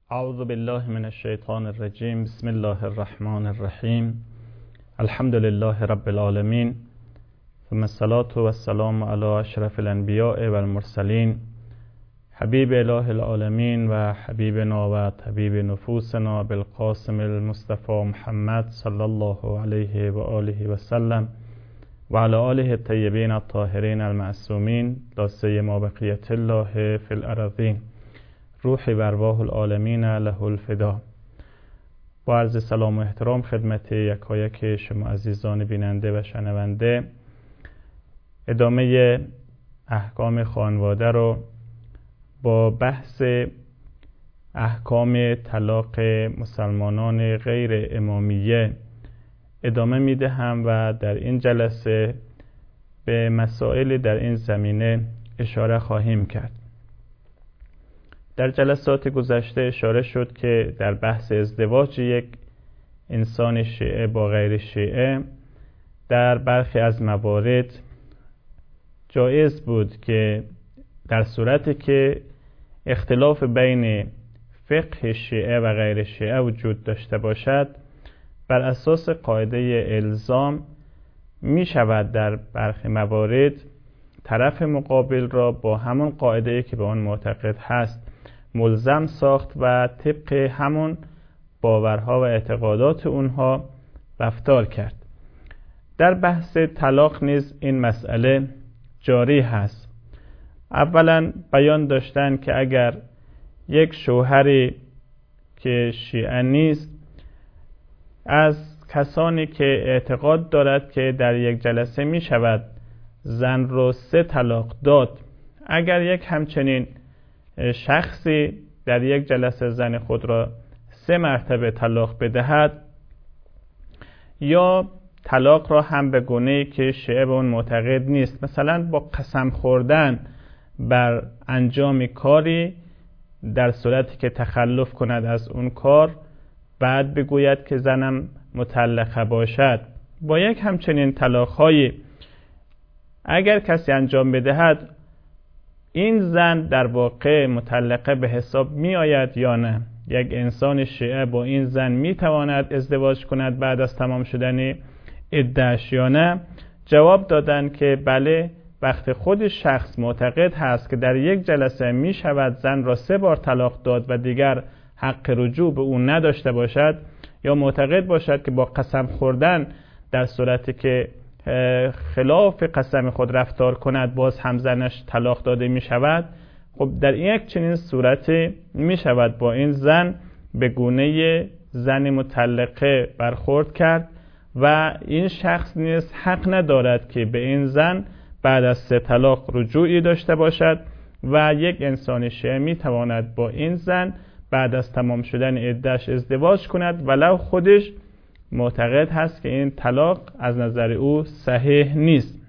اعوذ بالله من الشیطان الرجیم. بسم الله الرحمن الرحیم. الحمد لله رب العالمین، ثم الصلاة والسلام علی اشرف الانبیاء والمرسلین، حبیب اله العالمین و حبیبنا و طبیب نفوسنا بالقاسم المصطفى محمد صلی الله علیه و آله و سلم و علی آله الطیبین الطاهرین المعصومین، لا سیما بقیة الله فی الارضین، روح و ارواح العالمین له الفدا. با عرض سلام و احترام خدمت یکایک شما عزیزان بیننده و شنونده، ادامه احکام خانواده رو با بحث احکام طلاق مسلمانان غیر امامیه ادامه میدهم و در این جلسه به مسائل در این زمینه اشاره خواهیم کرد. در جلسات گذشته اشاره شد که در بحث ازدواج یک انسان شیعه با غیر شیعه در برخی از موارد جایز بود که در صورتی که اختلاف بین فقه شیعه و غیر شیعه وجود داشته باشد، بر اساس قاعده الزام می شود در برخی موارد طرف مقابل را با همون قاعده که به آن معتقد هست ملزم ساخت و طبق همون باورها و اعتقادات اونها رفتار کرد. در بحث طلاق نیز این مسئله جاری هست. اولا بیان داشتن که اگر یک شوهری که شیعه نیست از کسانی که اعتقاد دارد که در یک جلسه می شود زن رو 3 طلاق داد، اگر یک همچنین شخصی در یک جلسه زن خود را 3 مرتبه طلاق بدهد یا طلاق را هم به گونه‌ای که شیعه به اون معتقد نیست، مثلا با قسم خوردن بر انجام کاری در صورتی که تخلف کند از اون کار، بعد بگوید که زنم مطلقه باشد، با یک همچنین طلاق‌هایی اگر کسی انجام بدهد، این زن در واقع مطلقه به حساب می آید یا نه؟ یک انسان شیعه با این زن می تواند ازدواج کند بعد از تمام شدن عده‌اش یا نه؟ جواب دادن که بله، وقتی خود شخص معتقد هست که در یک جلسه می شود زن را 3 بار طلاق داد و دیگر حق رجوع به اون نداشته باشد، یا معتقد باشد که با قسم خوردن در صورتی که خلاف قسم خود رفتار کند باز هم زنش طلاق داده می شود، خب در این یک چنین صورتی می شود با این زن به گونه زن مطلقه برخورد کرد و این شخص نیز حق ندارد که به این زن بعد از 3 طلاق رجوعی داشته باشد و یک انسان شیعه می تواند با این زن بعد از تمام شدن عده‌اش ازدواج کند ولو خودش معتقد هست که این طلاق از نظر او صحیح نیست.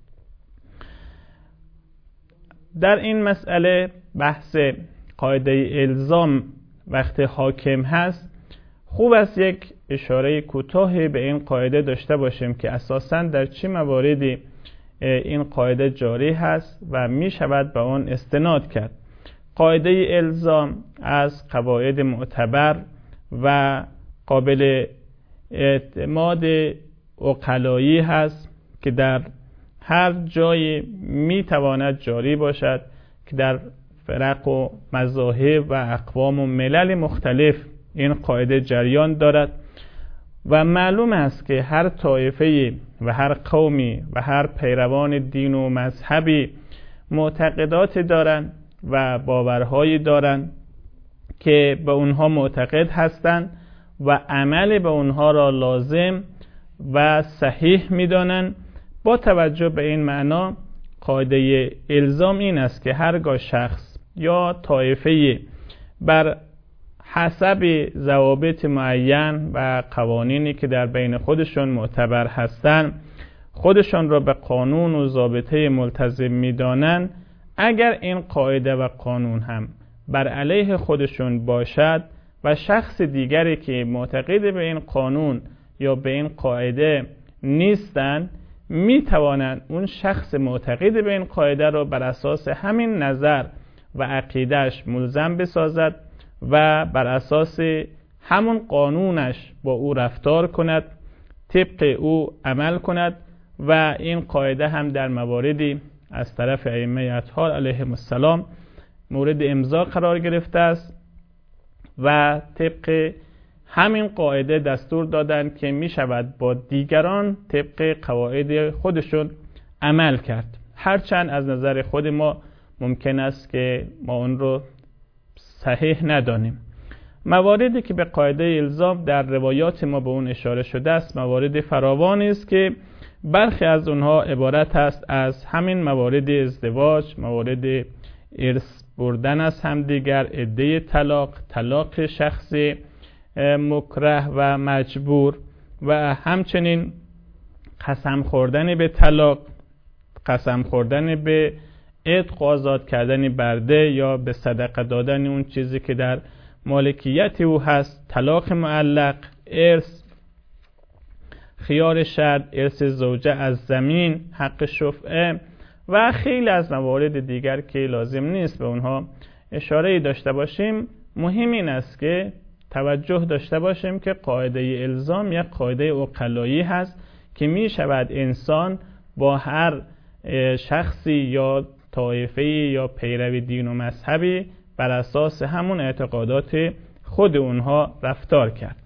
در این مسئله بحث قاعده الزام وقتی حاکم هست، خوب است یک اشاره کوتاهی به این قاعده داشته باشیم که اساساً در چه مواردی این قاعده جاری هست و می شود به آن استناد کرد. قاعده الزام از قواعد معتبر و قابل اعتماد عقلایی هست که در هر جایی می تواند جاری باشد که در فرق و مذاهب و اقوام و ملل مختلف این قاعده جریان دارد و معلوم است که هر طایفه و هر قومی و هر پیروان دین و مذهبی معتقدات دارند و باورهایی دارند که به اونها معتقد هستند و عمل به اونها را لازم و صحیح می‌دانند. با توجه به این معنا قاعده الزام این است که هرگاه شخص یا طایفه بر حسب ضوابط معین و قوانینی که در بین خودشون معتبر هستند خودشون را به قانون و ضابطه ملتزم می‌دانند، اگر این قاعده و قانون هم بر علیه خودشون باشد و شخص دیگری که معتقد به این قانون یا به این قاعده نیستند می توانند اون شخص معتقد به این قاعده را بر اساس همین نظر و عقیدهش ملزم بسازد و بر اساس همون قانونش با او رفتار کند، طبق او عمل کند و این قاعده هم در مواردی از طرف ائمه اطهار علیهم السلام مورد امضا قرار گرفته است و طبق همین قاعده دستور دادند که می شود با دیگران طبق قواعد خودشون عمل کرد، هرچند از نظر خود ما ممکن است که ما اون رو صحیح ندانیم. مواردی که به قاعده الزام در روایات ما به اون اشاره شده است موارد فراوانی است که برخی از اونها عبارت است از همین موارد ازدواج، موارد ارث بردن از همدیگر، عده طلاق، طلاق شخصی مکره و مجبور و همچنین قسم خوردن به طلاق، قسم خوردن به عتق و آزاد کردن برده یا به صدقه دادن اون چیزی که در مالکیت او هست، طلاق معلق، ارث، خیار شرط، ارث زوجه از زمین، حق شفعه و خیلی از موارد دیگر که لازم نیست به اونها اشاره داشته باشیم. مهم این است که توجه داشته باشیم که قاعده الزام یک قاعده عقلایی هست که می شود انسان با هر شخصی یا طایفه‌ای یا پیرو دین و مذهبی بر اساس همون اعتقادات خود اونها رفتار کرد.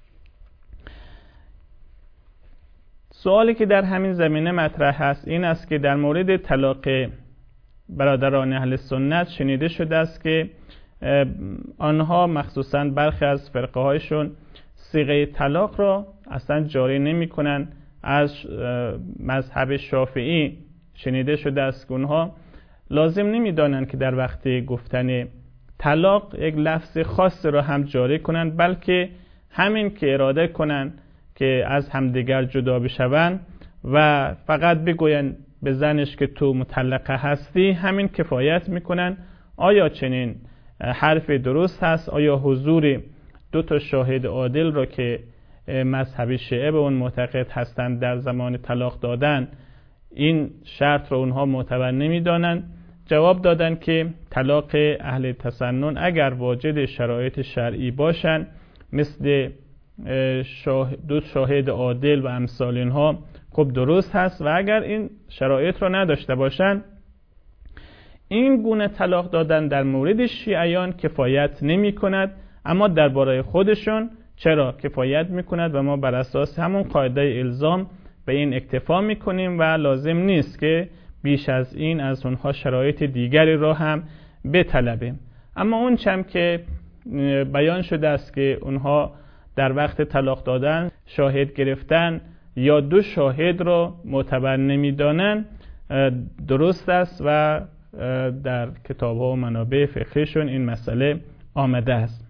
سوالی که در همین زمینه مطرح است این است که در مورد طلاق برادران اهل سنت شنیده شده است که آنها مخصوصاً برخی از فرقه هایشون صیغه طلاق را اصلا جاری نمی کنن. از مذهب شافعی شنیده شده است که اونها لازم نمی دانند که در وقت گفتن طلاق یک لفظ خاص را هم جاری کنند، بلکه همین که اراده کنند که از همدیگر جدا بشوند و فقط بگویند به زنش که تو مطلقه هستی همین کفایت میکنن. آیا چنین حرف درست هست؟ آیا حضور دو تا شاهد عادل را که مذهب شیعه به اون معتقد هستند در زمان طلاق دادن این شرط را اونها معتبر نمیدانند؟ جواب دادن که طلاق اهل تسنن اگر واجد شرایط شرعی باشند مثل دو شاهد عادل و امثال اینها خب درست هست، و اگر این شرایط را نداشته باشند این گونه طلاق دادن در مورد شیعیان کفایت نمی کند، اما درباره خودشون چرا کفایت می کند و ما بر اساس همون قاعده الزام به این اکتفا می کنیم و لازم نیست که بیش از این از اونها شرایط دیگری را هم بطلبیم. اما اون چم که بیان شده است که اونها در وقت طلاق دادن شاهد گرفتن یا دو شاهد را معتبر نمیدانند درست است و در کتاب‌ها و منابع فقهیشون این مسئله آمده است.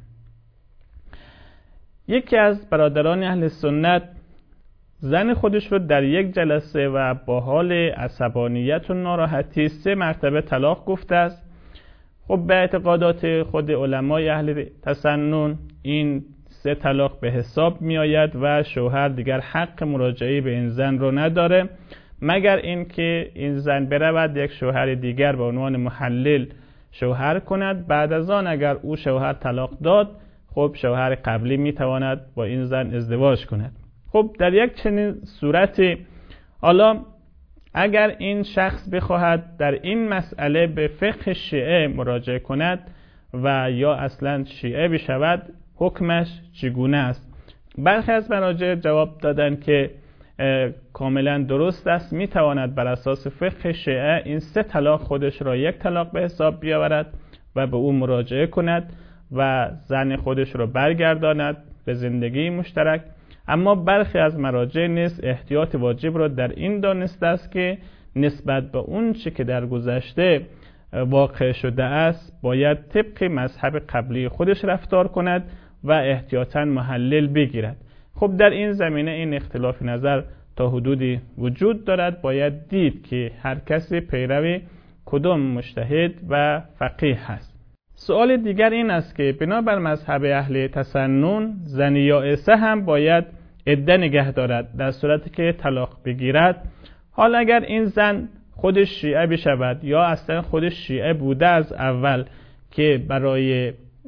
یکی از برادران اهل سنت زن خودش رو در یک جلسه و با حال عصبانیت و ناراحتی 3 مرتبه طلاق گفته است. خب به اعتقادات خود علمای اهل تسنن این 3 طلاق به حساب می آید و شوهر دیگر حق مراجعه به این زن رو نداره مگر اینکه این زن برود یک شوهر دیگر به عنوان محلل شوهر کند. بعد از آن اگر او شوهر طلاق داد خب شوهر قبلی می تواند با این زن ازدواج کند. خب در یک چنین صورتی حالا اگر این شخص بخواهد در این مسئله به فقه شیعه مراجعه کند و یا اصلا شیعه بشود حکمش چگونه است؟ برخی از مراجع جواب دادند که کاملا درست است، می تواند بر اساس فقه شیعه این 3 طلاق خودش را 1 طلاق به حساب بیاورد و به او مراجعه کند و زن خودش را برگرداند به زندگی مشترک. اما برخی از مراجع نیز احتیاط واجب را در این دانسته است که نسبت به اون چه که در گذشته واقع شده است باید طبق مذهب قبلی خودش رفتار کند و احتیاطاً محلل بگیرد. خب در این زمینه این اختلاف نظر تا حدودی وجود دارد. باید دید که هر کسی پیروی کدام مجتهد و فقیه هست. سوال دیگر این است که بنابر مذهب اهل تسنن زن یائسه هم باید عده نگه دارد در صورتی که طلاق بگیرد. حال اگر این زن خودش شیعه بشود یا اصلا خودش شیعه بوده از اول که برای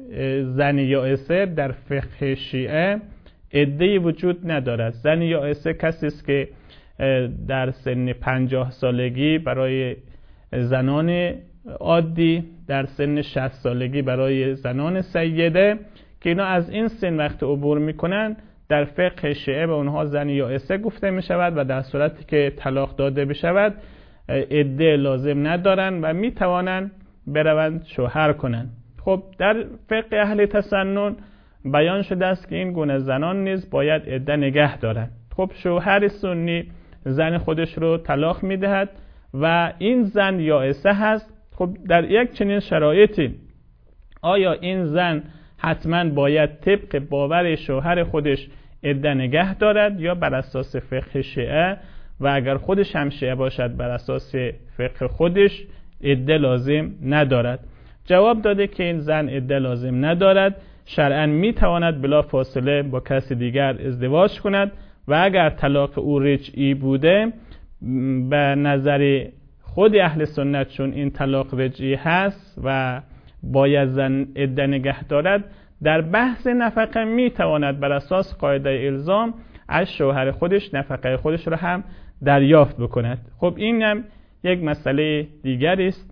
زن یائسه در فقه شیعه عده‌ای وجود ندارد. زن یائسه کسی است که در سن 50 سالگی برای زنان عادی، در سن 60 سالگی برای زنان سیده، که اینا از این سن وقت عبور میکنن در فقه شیعه به اونها زن یائسه گفته می شود و در صورتی که طلاق داده بشود عده لازم ندارن و می توانند بروند شوهر کنند. خب در فقه اهل تسنن بیان شده است که این گونه زنان نیز باید عده نگه دارند. خب شوهر سنی زن خودش رو طلاق می دهد و این زن یائسه هست. خب در یک چنین شرایطی آیا این زن حتما باید طبق باور شوهر خودش عده نگه دارد یا بر اساس فقه شیعه و اگر خودش هم شیعه باشد بر اساس فقه خودش عده لازم ندارد؟ جواب داده که این زن عده لازم ندارد، شرعاً میتواند بلا فاصله با کسی دیگر ازدواج کند و اگر طلاق او رجعی بوده به نظر خود اهل سنت چون این طلاق رجعی هست و باید زن عده نگه دارد، در بحث نفقه میتواند بر اساس قاعده الزام از شوهر خودش نفقه خودش رو هم دریافت بکند. خب این هم یک مسئله دیگری است.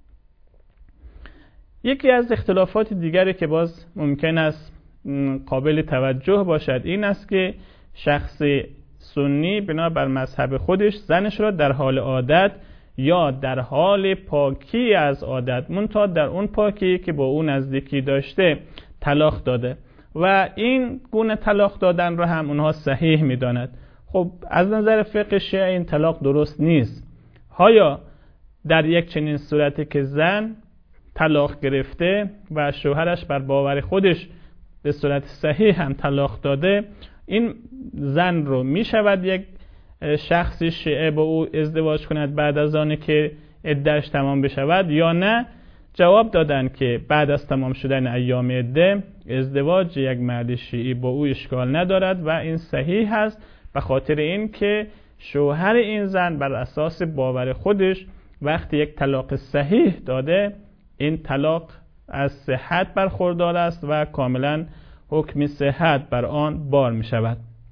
یکی از اختلافات دیگری که باز ممکن است قابل توجه باشد این است که شخص سنی بنا بر مذهب خودش زنش را در حال عادت یا در حال پاکی از عادت منتها در اون پاکی که با اون نزدیکی داشته طلاق داده و این گونه طلاق دادن را هم اونها صحیح می‌داند. خب از نظر فقه شیعه این طلاق درست نیست. آیا در یک چنین صورتی که زن طلاق گرفته و شوهرش بر باور خودش به صورت صحیح هم طلاق داده، این زن رو می شود یک شخصی شیعه با او ازدواج کند بعد از آنی که عده‌اش تمام بشود یا نه؟ جواب دادن که بعد از تمام شدن ایام عده ازدواج یک مرد شیعی با او اشکال ندارد و این صحیح است، به خاطر این که شوهر این زن بر اساس باور خودش وقتی یک طلاق صحیح داده این طلاق از صحت برخوردار است و کاملا حکم صحت بر آن بار می شود.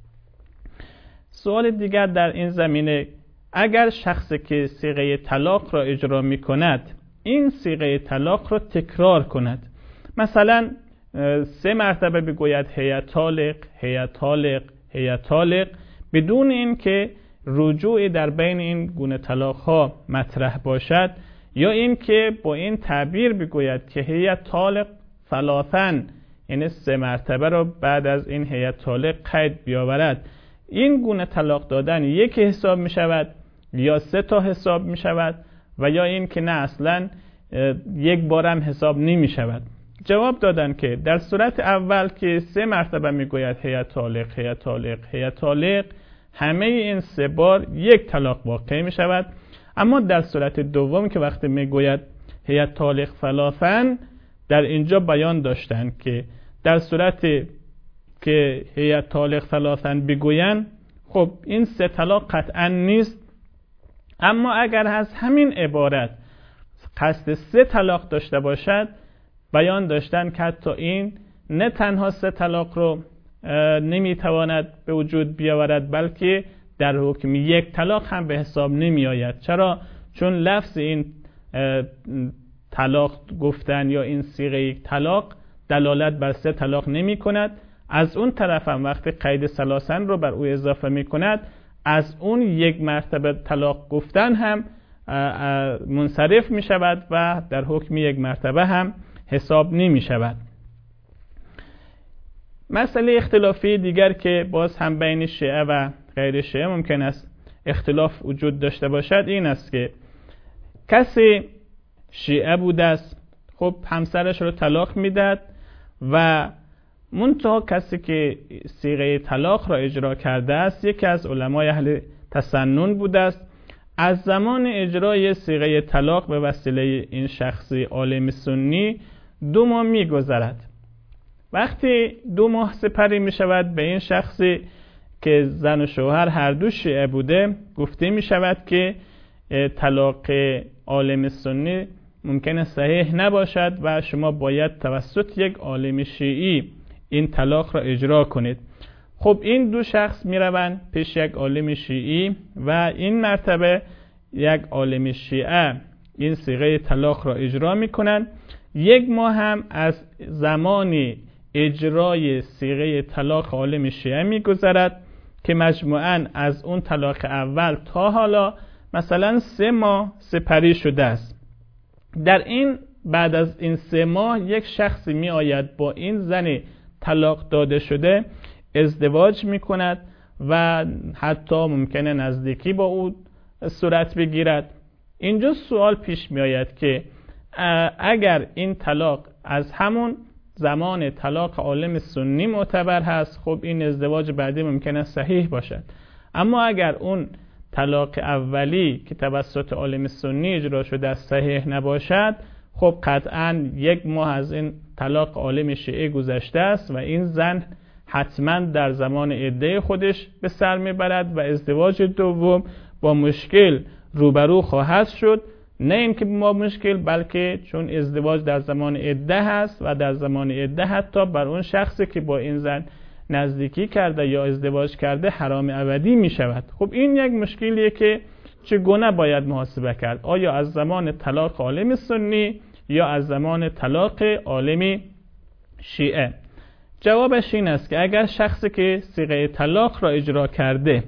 سوال دیگر در این زمینه، اگر شخصی که صیغه طلاق را اجرا می کند این صیغه طلاق را تکرار کند، مثلا 3 مرتبه بگوید هی طالق هی طالق هی طالق بدون این که رجوعی در بین این گونه طلاق ها مطرح باشد، یا این که با این تعبیر بگوید که هی طالق ثلاثاً، یعنی 3 مرتبه را بعد از این هی طالق قید بیاورد، این گونه طلاق دادن یک حساب می شود یا 3 تا حساب می شود و یا این که نه اصلا یک بارم حساب نمی شود؟ جواب دادن که در صورت اول که 3 مرتبه می گوید هی طالق هی طالق هی طالق، همه این 3 بار یک طلاق واقع می شود. اما در صورت دوم که وقتی می گوید هی طالق ثلاثاً، در اینجا بیان داشتن که در صورت که هی طالق ثلاثاً بگوین خب این 3 طلاق قطعا نیست، اما اگر از همین عبارت قصد 3 طلاق داشته باشد بیان داشتن که حتی این نه تنها 3 طلاق رو نمیتواند به وجود بیاورد بلکه در حکم یک طلاق هم به حساب نمی آید. چرا؟ چون لفظ این طلاق گفتن یا این صیغه یک طلاق دلالت بر 3 طلاق نمی کند. از اون طرف هم وقتی قید ثلاثاً رو بر او اضافه می کند، از اون 1 مرتبه طلاق گفتن هم منصرف می شود و در حکم 1 مرتبه هم حساب نمی شود. مسئله اختلافی دیگر که باز هم بین شیعه و غیر شیعه ممکن است اختلاف وجود داشته باشد این است که کسی شیعه بوده است، خب همسرش رو طلاق میداد و منتها کسی که صیغه طلاق را اجرا کرده است یکی از علمای اهل تسنن بوده است. از زمان اجرای صیغه طلاق به وسیله این شخصی عالم سنی 2 ماه می‌گذرد. وقتی 2 ماه سپری می شود به این شخصی که زن و شوهر هر دو شیعه بوده گفته می شود که طلاق عالم سنی ممکنه صحیح نباشد و شما باید توسط یک عالم شیعی این طلاق را اجرا کنید. خب این دو شخص میروند پیش یک عالم شیعی و این مرتبه یک عالم شیعه این صیغه طلاق را اجرا میکنند. 1 ماه هم از زمان اجرای صیغه طلاق عالم شیعه میگذرد که مجموعاً از اون طلاق اول تا حالا مثلا 3 ماه سپری شده است. در این بعد از این 3 ماه یک شخصی می آید با این زن طلاق داده شده ازدواج می کند و حتی ممکنه نزدیکی با او صورت بگیرد. اینجا سوال پیش می آید که اگر این طلاق از همون زمان طلاق عالم سنی معتبر هست، خب این ازدواج بعدی ممکنه صحیح باشد. اما اگر اون طلاق اولی که توسط عالم سنی اجرا شده صحیح نباشد، خب قطعاً 1 ماه از این طلاق عالم شیعه گذشته است و این زن حتما در زمان عده خودش به سر میبرد و ازدواج دوم با مشکل روبرو خواهد شد. نه اینکه با مشکل، بلکه چون ازدواج در زمان عده هست و در زمان عده حتی بر اون شخصی که با این زن نزدیکی کرده یا ازدواج کرده حرام ابدی می شود. خب این یک مشکلیه که چگونه باید محاسبه کرد؟ آیا از زمان طلاق عالم سنی یا از زمان طلاق عالم شیعه؟ جوابش این است که اگر شخصی که صیغه طلاق را اجرا کرده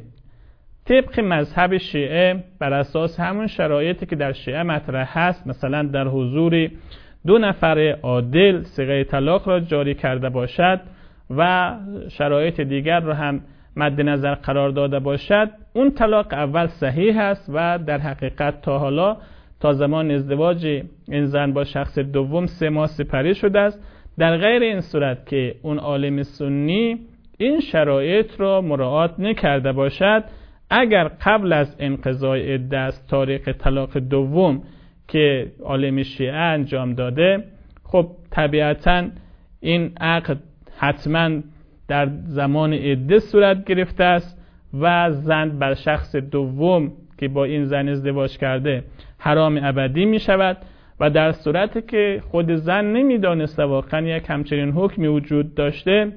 طبق مذهب شیعه بر اساس همون شرایطی که در شیعه مطرح هست، مثلا در حضور 2 نفر عادل صیغه طلاق را جاری کرده باشد و شرایط دیگر را هم مد نظر قرار داده باشد، اون طلاق اول صحیح است و در حقیقت تا حالا تا زمان ازدواج این زن با شخص دوم 3 ماه سپری شده است. در غیر این صورت که اون عالم سنی این شرایط را مراعات نکرده باشد، اگر قبل از انقضای عده از تاریخ طلاق دوم که عالم شیعه انجام داده، خب طبیعتاً این عقد حتما در زمان عده صورت گرفته است و زن بر شخص دوم که با این زن ازدواج کرده حرام ابدی می شود و در صورتی که خود زن نمی دانسته واقعا یک همچنین حکمی وجود داشته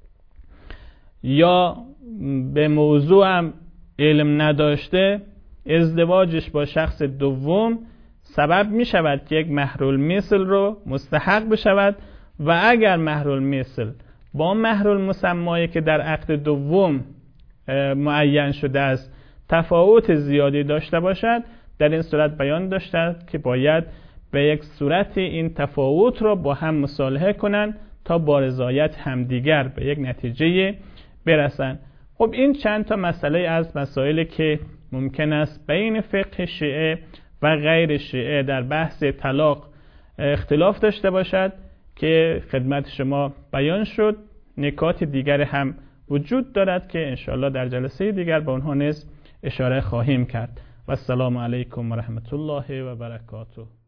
یا به موضوع هم علم نداشته، ازدواجش با شخص دوم سبب می شود که یک مهرالمثل رو مستحق بشود و اگر مهرالمثل با مهرالمسمایی که در عقد دوم معین شده است تفاوت زیادی داشته باشد، در این صورت بیان داشته که باید به یک صورت این تفاوت را با هم مصالحه کنند تا با رضایت همدیگر به یک نتیجه برسند. خب این چند تا مسئله از مسائلی که ممکن است بین فقه شیعه و غیر شیعه در بحث طلاق اختلاف داشته باشد که خدمت شما بیان شد. نکات دیگر هم وجود دارد که انشاءالله در جلسه دیگر به اونها نیز اشاره خواهیم کرد. و السلام علیکم و رحمت الله و برکاته.